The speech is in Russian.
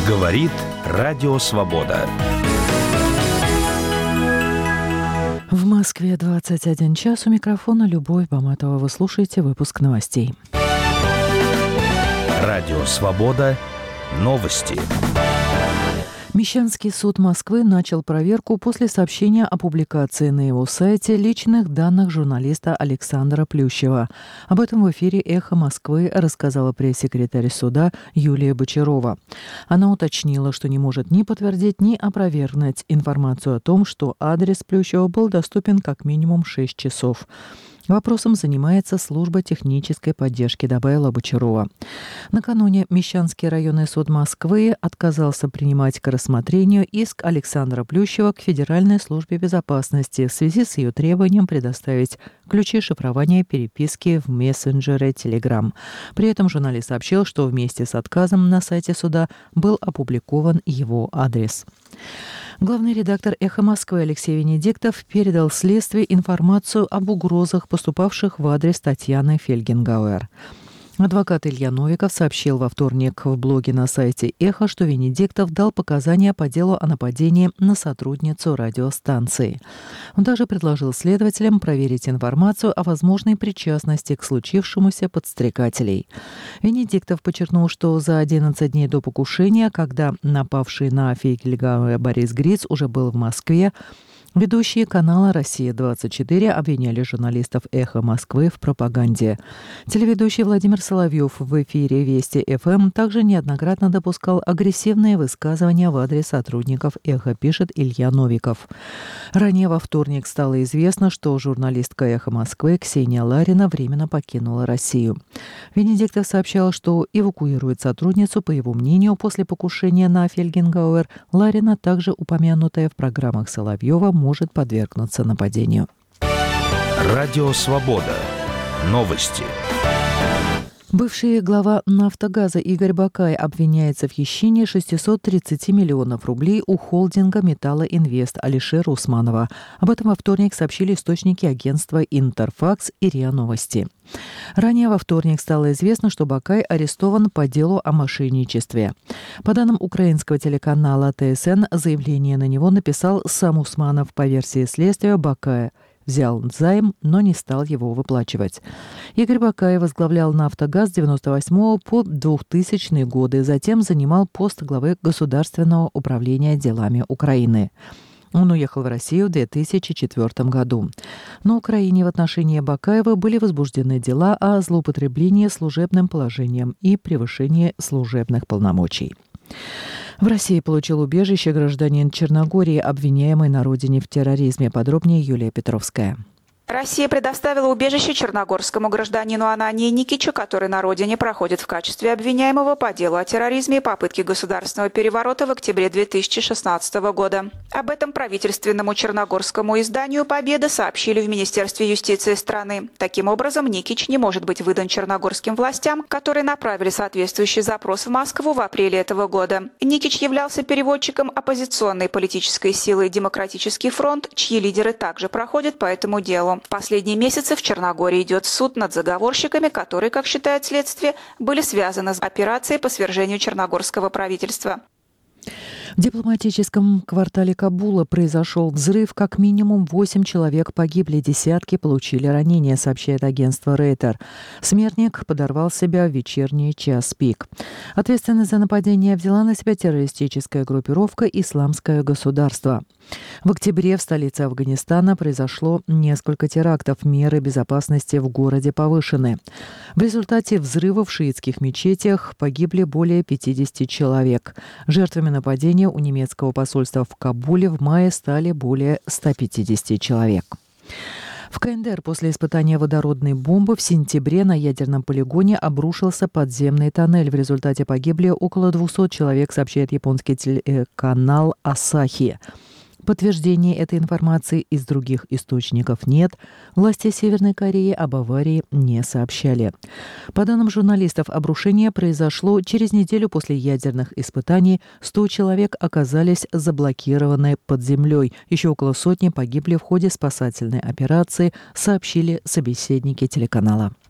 Говорит Радио Свобода. В Москве 21 час. У микрофона Любовь Баматова. Вы слушаете выпуск новостей. Радио Свобода. Новости. Мещанский суд Москвы начал проверку после сообщения о публикации на его сайте личных данных журналиста Александра Плющева. Об этом в эфире «Эхо Москвы» рассказала пресс-секретарь суда Юлия Бочарова. Она уточнила, что не может ни подтвердить, ни опровергнуть информацию о том, что адрес Плющева был доступен как минимум 6 часов. Вопросом занимается служба технической поддержки, добавила Бочарова. Накануне Мещанский районный суд Москвы отказался принимать к рассмотрению иск Александра Плющева к Федеральной службе безопасности в связи с ее требованием предоставить ключи шифрования переписки в мессенджере Telegram. При этом журналист сообщил, что вместе с отказом на сайте суда был опубликован его адрес. Главный редактор «Эхо Москвы» Алексей Венедиктов передал следствию информацию об угрозах, поступавших в адрес Татьяны Фельгенгауэр. Адвокат Илья Новиков сообщил во вторник в блоге на сайте «Эхо», что Венедиктов дал показания по делу о нападении на сотрудницу радиостанции. Он также предложил следователям проверить информацию о возможной причастности к случившемуся подстрекателей. Венедиктов подчеркнул, что за 11 дней до покушения, когда напавший на Фельгенгауэр Борис Гриц уже был в Москве, ведущие канала «Россия-24» обвиняли журналистов «Эхо Москвы» в пропаганде. Телеведущий Владимир Соловьев в эфире «Вести ФМ» также неоднократно допускал агрессивные высказывания в адрес сотрудников «Эхо», пишет Илья Новиков. Ранее во вторник стало известно, что журналистка «Эхо Москвы» Ксения Ларина временно покинула Россию. Венедиктов сообщал, что эвакуирует сотрудницу, по его мнению, после покушения на Фельгенгауэр. Ларина, также упомянутая в программах Соловьева, может подвергнуться нападению. Радио Свобода. Новости. Бывший глава «Нафтогаза» Игорь Бакай обвиняется в хищении 630 миллионов рублей у холдинга «Металлоинвест» Алишера Усманова. Об этом во вторник сообщили источники агентства «Интерфакс» и РИА Новости. Ранее во вторник стало известно, что Бакай арестован по делу о мошенничестве. По данным украинского телеканала ТСН, заявление на него написал сам Усманов. По версии следствия, Бакай взял займ, но не стал его выплачивать. Игорь Бакай возглавлял «Нафтогаз» с 1998 по 2000 годы, затем занимал пост главы Государственного управления делами Украины. Он уехал в Россию в 2004 году. На Украине в отношении Бакаева были возбуждены дела о злоупотреблении служебным положением и превышении служебных полномочий. В России получил убежище гражданин Черногории, обвиняемый на родине в терроризме. Подробнее Юлия Петровская. Россия предоставила убежище черногорскому гражданину Анании Никичу, который на родине проходит в качестве обвиняемого по делу о терроризме и попытке государственного переворота в октябре 2016 года. Об этом правительственному черногорскому изданию «Победа» сообщили в Министерстве юстиции страны. Таким образом, Никич не может быть выдан черногорским властям, которые направили соответствующий запрос в Москву в апреле этого года. Никич являлся переводчиком оппозиционной политической силы «Демократический фронт», чьи лидеры также проходят по этому делу. В последние месяцы в Черногории идет суд над заговорщиками, которые, как считает следствие, были связаны с операцией по свержению черногорского правительства. В дипломатическом квартале Кабула произошел взрыв. Как минимум 8 человек погибли, десятки получили ранения, сообщает агентство Рейтер. Смертник подорвал себя в вечерний час пик. Ответственность за нападение взяла на себя террористическая группировка «Исламское государство». В октябре в столице Афганистана произошло несколько терактов. Меры безопасности в городе повышены. В результате взрывов в шиитских мечетях погибли более 50 человек. Жертвами нападения у немецкого посольства в Кабуле в мае стали более 150 человек. В КНДР после испытания водородной бомбы в сентябре на ядерном полигоне обрушился подземный тоннель. В результате погибли около 200 человек, сообщает японский телеканал «Асахи». Подтверждения этой информации из других источников нет. Власти Северной Кореи об аварии не сообщали. По данным журналистов, обрушение произошло через неделю после ядерных испытаний. 100 человек оказались заблокированы под землей. Еще около сотни погибли в ходе спасательной операции, сообщили собеседники телеканала.